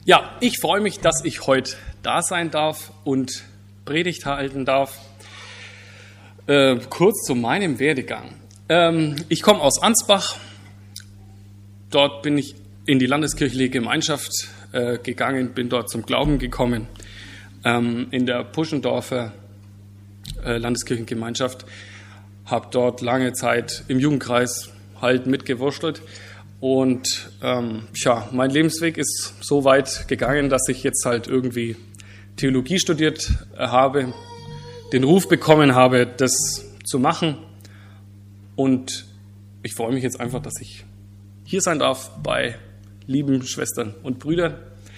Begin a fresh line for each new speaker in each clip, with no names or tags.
Ja, ich freue mich, dass ich heute da sein darf und Predigt halten darf. Kurz zu meinem Werdegang. Ich komme aus Ansbach. Dort bin ich in die landeskirchliche Gemeinschaft gegangen, bin dort zum Glauben gekommen. In der Puschendorfer Landeskirchengemeinschaft, habe dort lange Zeit im Jugendkreis halt mitgewurschtelt. Und mein Lebensweg ist so weit gegangen, dass ich jetzt halt irgendwie Theologie studiert habe, den Ruf bekommen habe, das zu machen. Und ich freue mich jetzt einfach, dass ich hier sein darf bei lieben Schwestern und Brüdern.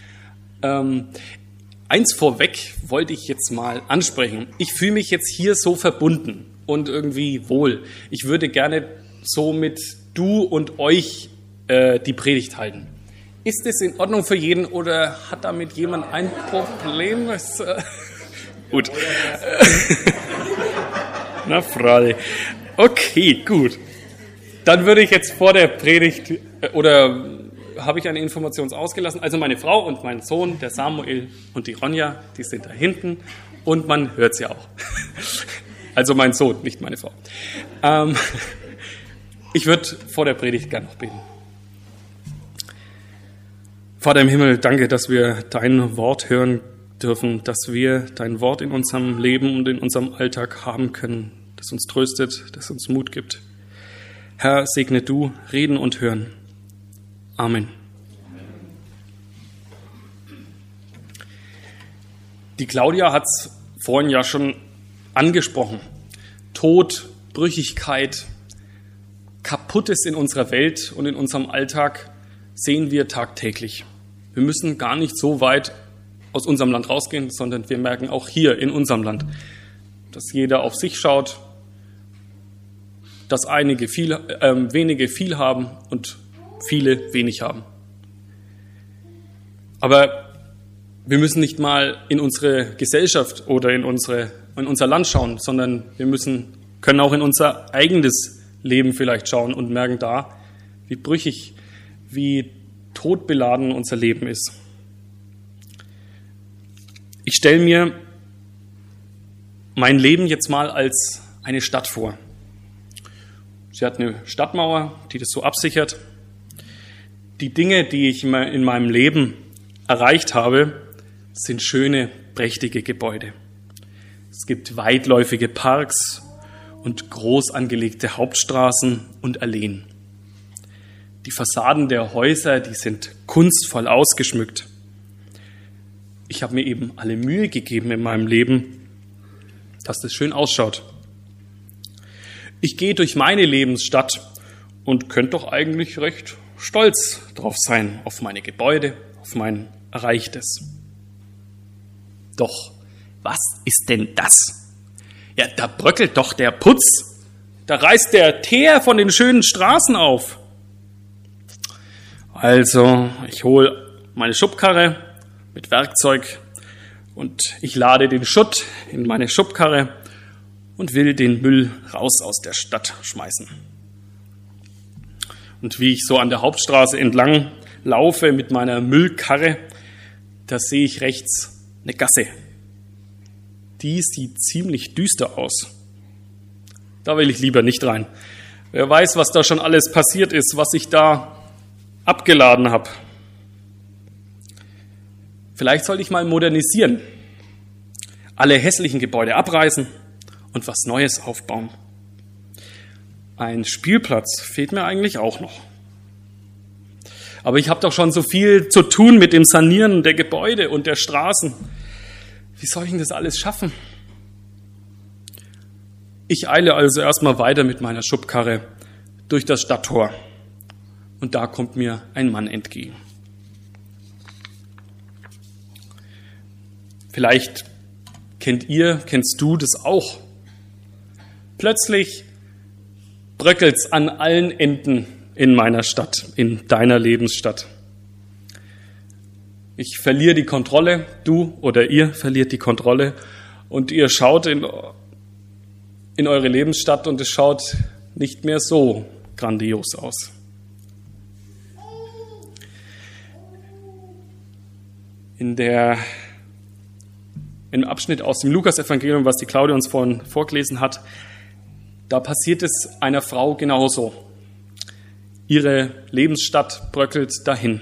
Eins vorweg wollte ich jetzt mal ansprechen. Ich fühle mich jetzt hier so verbunden und irgendwie wohl. Ich würde gerne so mit du und euch die Predigt halten. Ist es in Ordnung für jeden oder hat damit jemand ein Problem? Gut. Na, Frage. Okay, gut. Dann würde ich jetzt vor der Predigt, oder habe ich eine Information ausgelassen? Also meine Frau und mein Sohn, der Samuel und die Ronja, die sind da hinten und man hört sie auch. Also mein Sohn, nicht meine Frau. Ich würde vor der Predigt gerne noch beten. Vater im Himmel, danke, dass wir dein Wort hören dürfen, dass wir dein Wort in unserem Leben und in unserem Alltag haben können, das uns tröstet, das uns Mut gibt. Herr, segne du Reden und Hören. Amen. Die Claudia hat es vorhin ja schon angesprochen. Tod, Brüchigkeit, Kaputtes in unserer Welt und in unserem Alltag sehen wir tagtäglich. Wir müssen gar nicht so weit aus unserem Land rausgehen, sondern wir merken auch hier in unserem Land, dass jeder auf sich schaut, dass wenige viel haben und viele wenig haben. Aber wir müssen nicht mal in unsere Gesellschaft oder in unser Land schauen, sondern wir können auch in unser eigenes Leben vielleicht schauen und merken da, wie brüchig, wie todbeladen unser Leben ist. Ich stelle mir mein Leben jetzt mal als eine Stadt vor. Sie hat eine Stadtmauer, die das so absichert. Die Dinge, die ich in meinem Leben erreicht habe, sind schöne, prächtige Gebäude. Es gibt weitläufige Parks und groß angelegte Hauptstraßen und Alleen. Die Fassaden der Häuser, die sind kunstvoll ausgeschmückt. Ich habe mir eben alle Mühe gegeben in meinem Leben, dass das schön ausschaut. Ich gehe durch meine Lebensstadt und könnte doch eigentlich recht stolz drauf sein, auf meine Gebäude, auf mein Erreichtes. Doch, was ist denn das? Ja, da bröckelt doch der Putz. Da reißt der Teer von den schönen Straßen auf. Also, ich hole meine Schubkarre mit Werkzeug und ich lade den Schutt in meine Schubkarre und will den Müll raus aus der Stadt schmeißen. Und wie ich so an der Hauptstraße entlang laufe mit meiner Müllkarre, da sehe ich rechts eine Gasse. Die sieht ziemlich düster aus. Da will ich lieber nicht rein. Wer weiß, was da schon alles passiert ist, was ich da abgeladen habe. Vielleicht sollte ich mal modernisieren, alle hässlichen Gebäude abreißen und was Neues aufbauen. Ein Spielplatz fehlt mir eigentlich auch noch. Aber ich habe doch schon so viel zu tun mit dem Sanieren der Gebäude und der Straßen. Wie soll ich denn das alles schaffen? Ich eile also erstmal weiter mit meiner Schubkarre durch das Stadttor. Und da kommt mir ein Mann entgegen. Vielleicht kennst du das auch. Plötzlich bröckelt's an allen Enden in meiner Stadt, in deiner Lebensstadt. Ich verliere die Kontrolle, du oder ihr verliert die Kontrolle und ihr schaut in eure Lebensstadt und es schaut nicht mehr so grandios aus. im Abschnitt aus dem Lukas-Evangelium, was die Claudia uns vorhin vorgelesen hat, da passiert es einer Frau genauso. Ihre Lebensstadt bröckelt dahin.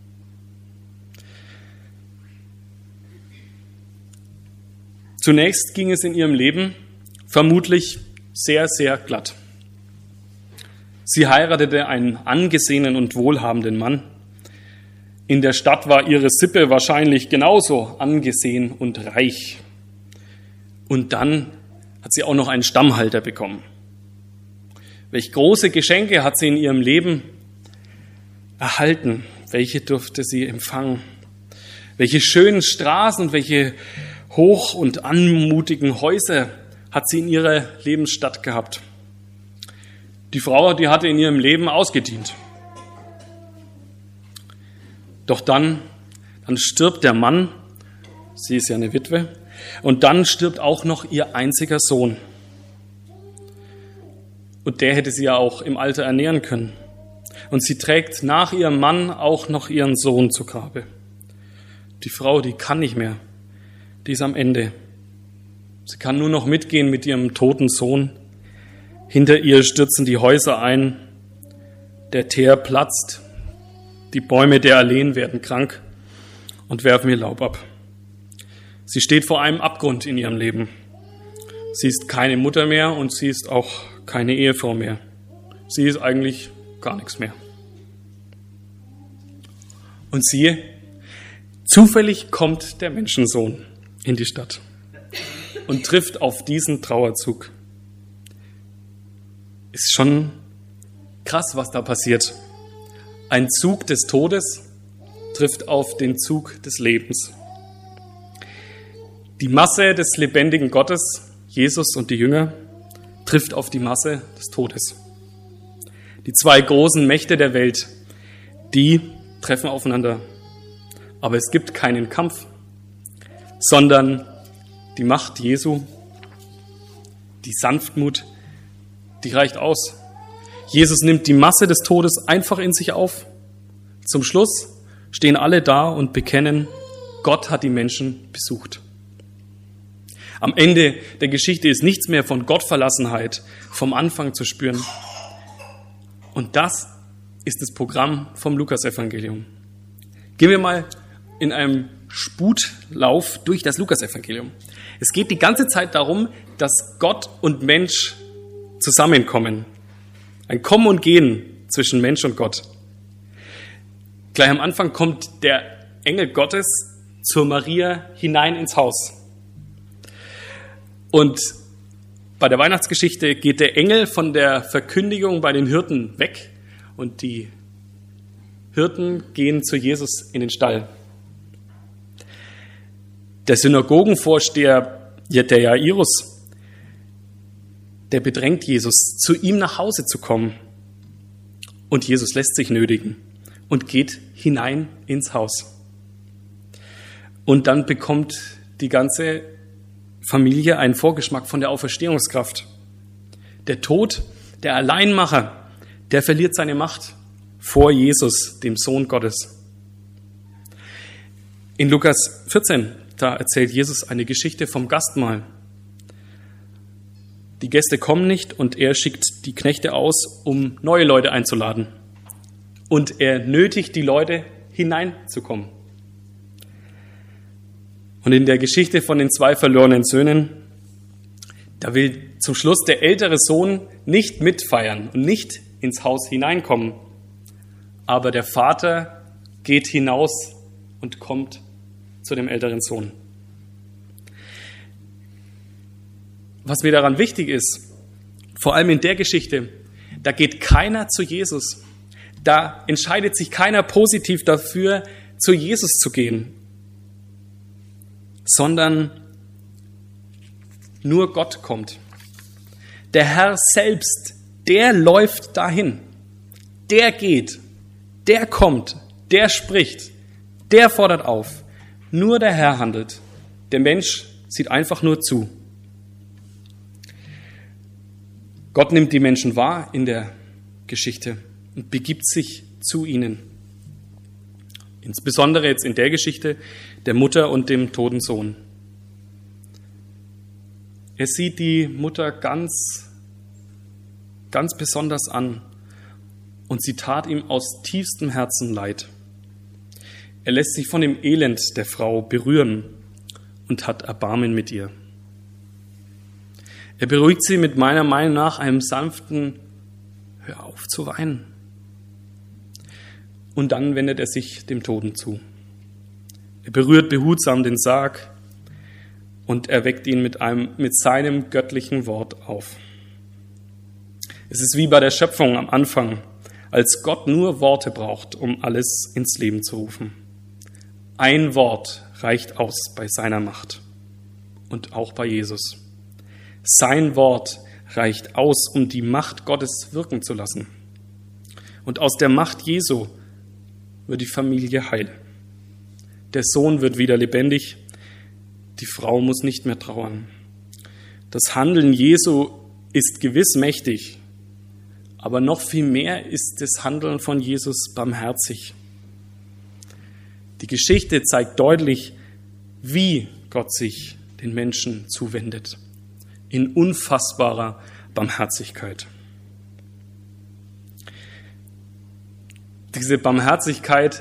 Zunächst ging es in ihrem Leben vermutlich sehr, sehr glatt. Sie heiratete einen angesehenen und wohlhabenden Mann. In der Stadt war ihre Sippe wahrscheinlich genauso angesehen und reich. Und dann hat sie auch noch einen Stammhalter bekommen. Welche große Geschenke hat sie in ihrem Leben erhalten? Welche durfte sie empfangen? Welche schönen Straßen, welche hoch- und anmutigen Häuser hat sie in ihrer Lebensstadt gehabt? Die Frau, die hatte in ihrem Leben ausgedient. Doch dann stirbt der Mann, sie ist ja eine Witwe, und dann stirbt auch noch ihr einziger Sohn. Und der hätte sie ja auch im Alter ernähren können. Und sie trägt nach ihrem Mann auch noch ihren Sohn zu Grabe. Die Frau, die kann nicht mehr. Die ist am Ende. Sie kann nur noch mitgehen mit ihrem toten Sohn. Hinter ihr stürzen die Häuser ein. Der Teer platzt. Die Bäume der Alleen werden krank und werfen ihr Laub ab. Sie steht vor einem Abgrund in ihrem Leben. Sie ist keine Mutter mehr und sie ist auch keine Ehefrau mehr. Sie ist eigentlich gar nichts mehr. Und siehe, zufällig kommt der Menschensohn in die Stadt und trifft auf diesen Trauerzug. Ist schon krass, was da passiert. Ein Zug des Todes trifft auf den Zug des Lebens. Die Masse des lebendigen Gottes, Jesus und die Jünger, trifft auf die Masse des Todes. Die zwei großen Mächte der Welt, die treffen aufeinander. Aber es gibt keinen Kampf, sondern die Macht Jesu, die Sanftmut, die reicht aus. Jesus nimmt die Masse des Todes einfach in sich auf. Zum Schluss stehen alle da und bekennen, Gott hat die Menschen besucht. Am Ende der Geschichte ist nichts mehr von Gottverlassenheit vom Anfang zu spüren. Und das ist das Programm vom Lukas-Evangelium. Gehen wir mal in einem Sputlauf durch das Lukas-Evangelium. Es geht die ganze Zeit darum, dass Gott und Mensch zusammenkommen. Ein Kommen und Gehen zwischen Mensch und Gott. Gleich am Anfang kommt der Engel Gottes zur Maria hinein ins Haus. Und bei der Weihnachtsgeschichte geht der Engel von der Verkündigung bei den Hirten weg und die Hirten gehen zu Jesus in den Stall. Der Synagogenvorsteher, der Jairus, der bedrängt Jesus, zu ihm nach Hause zu kommen. Und Jesus lässt sich nötigen und geht hinein ins Haus. Und dann bekommt die ganze Familie einen Vorgeschmack von der Auferstehungskraft. Der Tod, der Alleinmacher, der verliert seine Macht vor Jesus, dem Sohn Gottes. In Lukas 14, da erzählt Jesus eine Geschichte vom Gastmahl. Die Gäste kommen nicht und er schickt die Knechte aus, um neue Leute einzuladen. Und er nötigt die Leute, hineinzukommen. Und in der Geschichte von den 2 verlorenen Söhnen, da will zum Schluss der ältere Sohn nicht mitfeiern und nicht ins Haus hineinkommen. Aber der Vater geht hinaus und kommt zu dem älteren Sohn. Was mir daran wichtig ist, vor allem in der Geschichte, da geht keiner zu Jesus. Da entscheidet sich keiner positiv dafür, zu Jesus zu gehen, sondern nur Gott kommt. Der Herr selbst, der läuft dahin, der geht, der kommt, der spricht, der fordert auf. Nur der Herr handelt. Der Mensch sieht einfach nur zu. Gott nimmt die Menschen wahr in der Geschichte und begibt sich zu ihnen. Insbesondere jetzt in der Geschichte der Mutter und dem toten Sohn. Er sieht die Mutter ganz besonders an und sie tat ihm aus tiefstem Herzen leid. Er lässt sich von dem Elend der Frau berühren und hat Erbarmen mit ihr. Er beruhigt sie mit meiner Meinung nach einem sanften Hör auf zu weinen. Und dann wendet er sich dem Toten zu. Er berührt behutsam den Sarg und erweckt ihn mit seinem göttlichen Wort auf. Es ist wie bei der Schöpfung am Anfang, als Gott nur Worte braucht, um alles ins Leben zu rufen. Ein Wort reicht aus bei seiner Macht und auch bei Jesus. Sein Wort reicht aus, um die Macht Gottes wirken zu lassen. Und aus der Macht Jesu wird die Familie heil. Der Sohn wird wieder lebendig, die Frau muss nicht mehr trauern. Das Handeln Jesu ist gewiss mächtig, aber noch viel mehr ist das Handeln von Jesus barmherzig. Die Geschichte zeigt deutlich, wie Gott sich den Menschen zuwendet, in unfassbarer Barmherzigkeit. Diese Barmherzigkeit,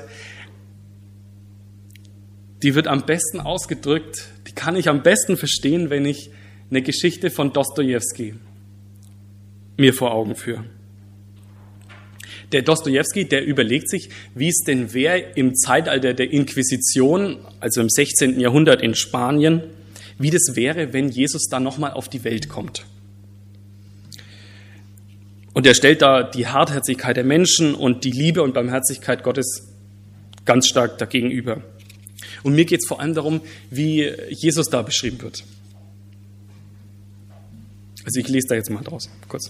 die wird am besten ausgedrückt, die kann ich am besten verstehen, wenn ich eine Geschichte von Dostojewski mir vor Augen führe. Der Dostojewski, der überlegt sich, wie es denn wäre im Zeitalter der Inquisition, also im 16. Jahrhundert in Spanien, wie das wäre, wenn Jesus da nochmal auf die Welt kommt. Und er stellt da die Hartherzigkeit der Menschen und die Liebe und Barmherzigkeit Gottes ganz stark dagegenüber. Und mir geht es vor allem darum, wie Jesus da beschrieben wird. Also ich lese da jetzt mal draus, kurz.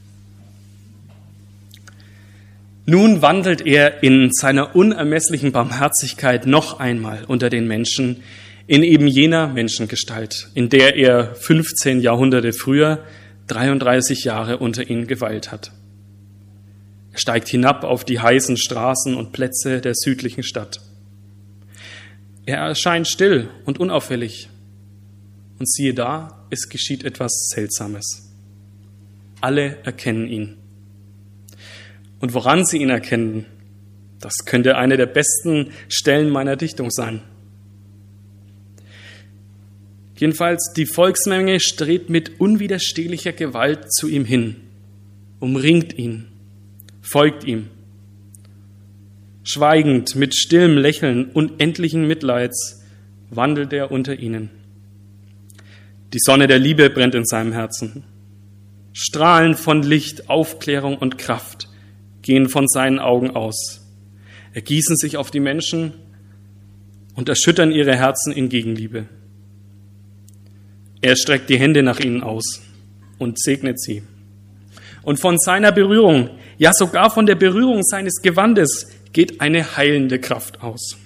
Nun wandelt er in seiner unermesslichen Barmherzigkeit noch einmal unter den Menschen in eben jener Menschengestalt, in der er 15 Jahrhunderte früher 33 Jahre unter ihnen geweilt hat. Er steigt hinab auf die heißen Straßen und Plätze der südlichen Stadt. Er erscheint still und unauffällig. Und siehe da, es geschieht etwas Seltsames. Alle erkennen ihn. Und woran sie ihn erkennen, das könnte eine der besten Stellen meiner Dichtung sein. Jedenfalls, die Volksmenge strebt mit unwiderstehlicher Gewalt zu ihm hin, umringt ihn, folgt ihm. Schweigend, mit stillem Lächeln, unendlichen Mitleids wandelt er unter ihnen. Die Sonne der Liebe brennt in seinem Herzen. Strahlen von Licht, Aufklärung und Kraft gehen von seinen Augen aus, ergießen sich auf die Menschen und erschüttern ihre Herzen in Gegenliebe. Er streckt die Hände nach ihnen aus und segnet sie. Und von seiner Berührung, ja sogar von der Berührung seines Gewandes, geht eine heilende Kraft aus.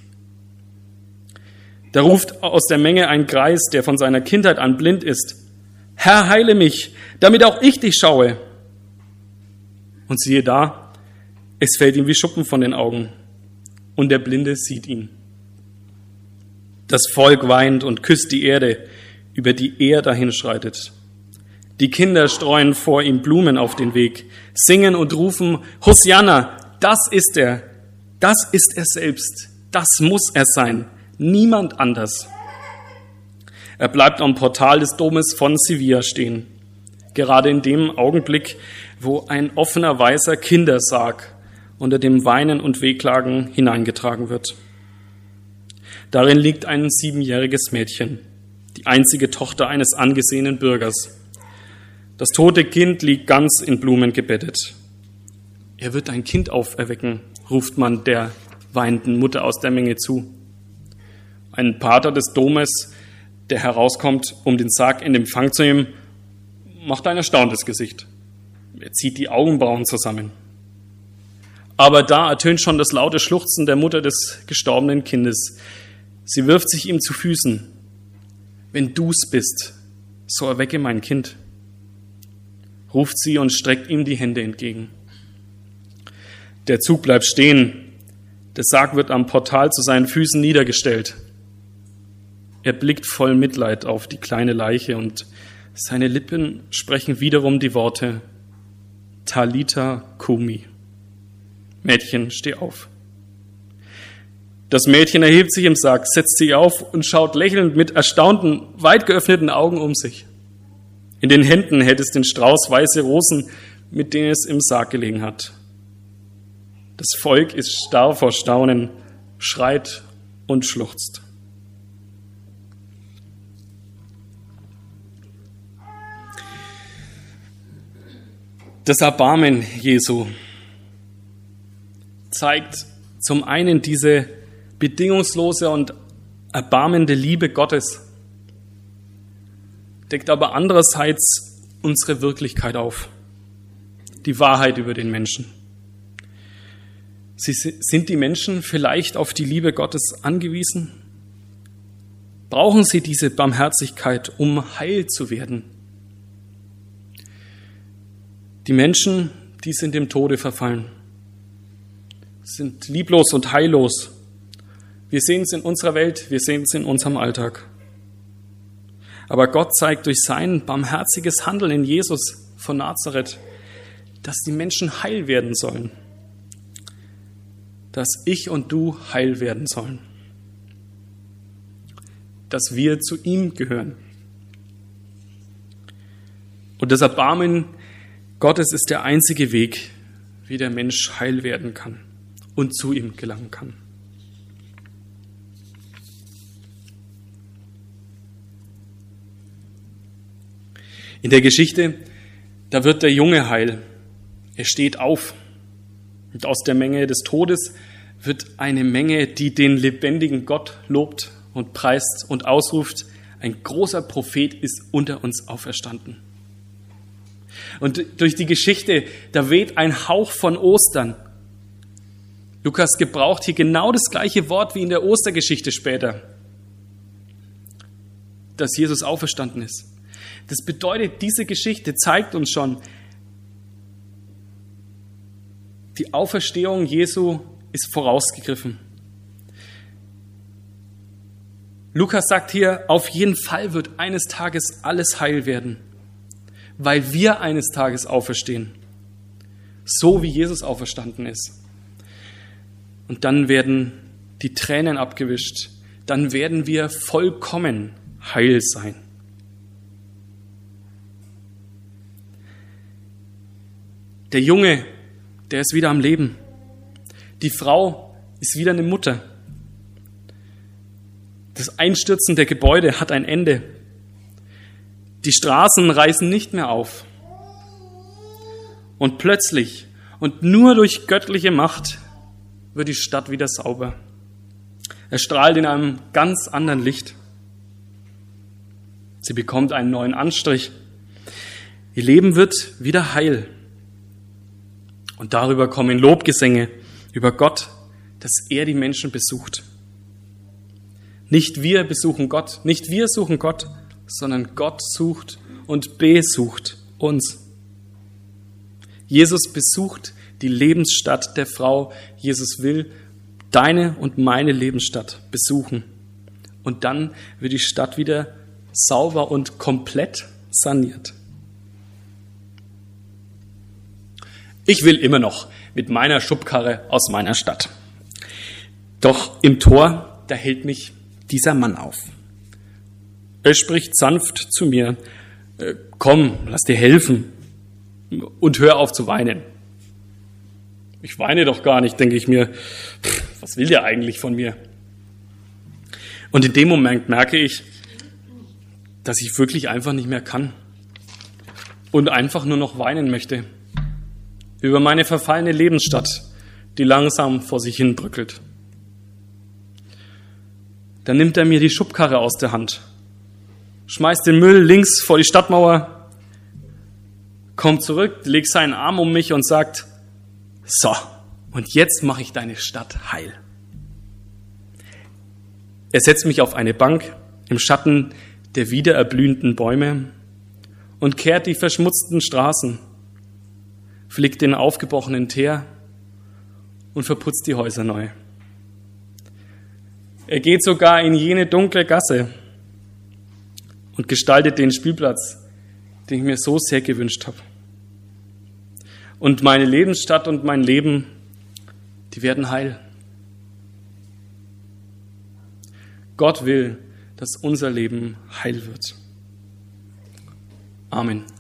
Da ruft aus der Menge ein Greis, der von seiner Kindheit an blind ist: Herr, heile mich, damit auch ich dich schaue. Und siehe da, es fällt ihm wie Schuppen von den Augen, und der Blinde sieht ihn. Das Volk weint und küsst die Erde, über die er dahinschreitet. Die Kinder streuen vor ihm Blumen auf den Weg, singen und rufen: Hosianna, das ist er selbst, das muss er sein, niemand anders. Er bleibt am Portal des Domes von Sevilla stehen, gerade in dem Augenblick, wo ein offener weißer Kindersarg unter dem Weinen und Wehklagen hineingetragen wird. Darin liegt ein 7-jähriges Mädchen, die einzige Tochter eines angesehenen Bürgers. Das tote Kind liegt ganz in Blumen gebettet. Er wird ein Kind auferwecken, ruft man der weinenden Mutter aus der Menge zu. Ein Pater des Domes, der herauskommt, um den Sarg in Empfang zu nehmen, macht ein erstauntes Gesicht. Er zieht die Augenbrauen zusammen. Aber da ertönt schon das laute Schluchzen der Mutter des gestorbenen Kindes. Sie wirft sich ihm zu Füßen. Wenn du's bist, so erwecke mein Kind, ruft sie und streckt ihm die Hände entgegen. Der Zug bleibt stehen. Der Sarg wird am Portal zu seinen Füßen niedergestellt. Er blickt voll Mitleid auf die kleine Leiche und seine Lippen sprechen wiederum die Worte Talita Kumi. Mädchen, steh auf. Das Mädchen erhebt sich im Sarg, setzt sich auf und schaut lächelnd mit erstaunten, weit geöffneten Augen um sich. In den Händen hält es den Strauß weiße Rosen, mit denen es im Sarg gelegen hat. Das Volk ist starr vor Staunen, schreit und schluchzt. Das Erbarmen Jesu zeigt zum einen diese bedingungslose und erbarmende Liebe Gottes, deckt aber andererseits unsere Wirklichkeit auf, die Wahrheit über den Menschen. Sind die Menschen vielleicht auf die Liebe Gottes angewiesen? Brauchen sie diese Barmherzigkeit, um heil zu werden? Die Menschen, die sind dem Tode verfallen, sind lieblos und heillos. Wir sehen es in unserer Welt, wir sehen es in unserem Alltag. Aber Gott zeigt durch sein barmherziges Handeln in Jesus von Nazareth, dass die Menschen heil werden sollen. Dass ich und du heil werden sollen. Dass wir zu ihm gehören. Und das Erbarmen Gottes ist der einzige Weg, wie der Mensch heil werden kann und zu ihm gelangen kann. In der Geschichte, da wird der Junge heil. Er steht auf. Und aus der Menge des Todes wird eine Menge, die den lebendigen Gott lobt und preist und ausruft, ein großer Prophet ist unter uns auferstanden. Und durch die Geschichte, da weht ein Hauch von Ostern. Lukas gebraucht hier genau das gleiche Wort wie in der Ostergeschichte später, dass Jesus auferstanden ist. Das bedeutet, diese Geschichte zeigt uns schon, die Auferstehung Jesu ist vorausgegriffen. Lukas sagt hier, auf jeden Fall wird eines Tages alles heil werden, weil wir eines Tages auferstehen, so wie Jesus auferstanden ist. Und dann werden die Tränen abgewischt, dann werden wir vollkommen heil sein. Der Junge, der ist wieder am Leben. Die Frau ist wieder eine Mutter. Das Einstürzen der Gebäude hat ein Ende. Die Straßen reißen nicht mehr auf. Und plötzlich und nur durch göttliche Macht wird die Stadt wieder sauber. Er strahlt in einem ganz anderen Licht. Sie bekommt einen neuen Anstrich. Ihr Leben wird wieder heil. Und darüber kommen Lobgesänge über Gott, dass er die Menschen besucht. Nicht wir besuchen Gott, nicht wir suchen Gott, sondern Gott sucht und besucht uns. Jesus besucht die Lebensstadt der Frau. Jesus will deine und meine Lebensstadt besuchen. Und dann wird die Stadt wieder sauber und komplett saniert. Ich will immer noch mit meiner Schubkarre aus meiner Stadt. Doch im Tor, da hält mich dieser Mann auf. Er spricht sanft zu mir, komm, lass dir helfen und hör auf zu weinen. Ich weine doch gar nicht, denke ich mir, was will der eigentlich von mir? Und in dem Moment merke ich, dass ich wirklich einfach nicht mehr kann und einfach nur noch weinen möchte über meine verfallene Lebensstadt, die langsam vor sich hin bröckelt. Dann nimmt er mir die Schubkarre aus der Hand, schmeißt den Müll links vor die Stadtmauer, kommt zurück, legt seinen Arm um mich und sagt, so, und jetzt mache ich deine Stadt heil. Er setzt mich auf eine Bank im Schatten der wiedererblühenden Bäume und kehrt die verschmutzten Straßen, flickt den aufgebrochenen Teer und verputzt die Häuser neu. Er geht sogar in jene dunkle Gasse und gestaltet den Spielplatz, den ich mir so sehr gewünscht habe. Und meine Lebensstadt und mein Leben, die werden heil. Gott will, dass unser Leben heil wird. Amen.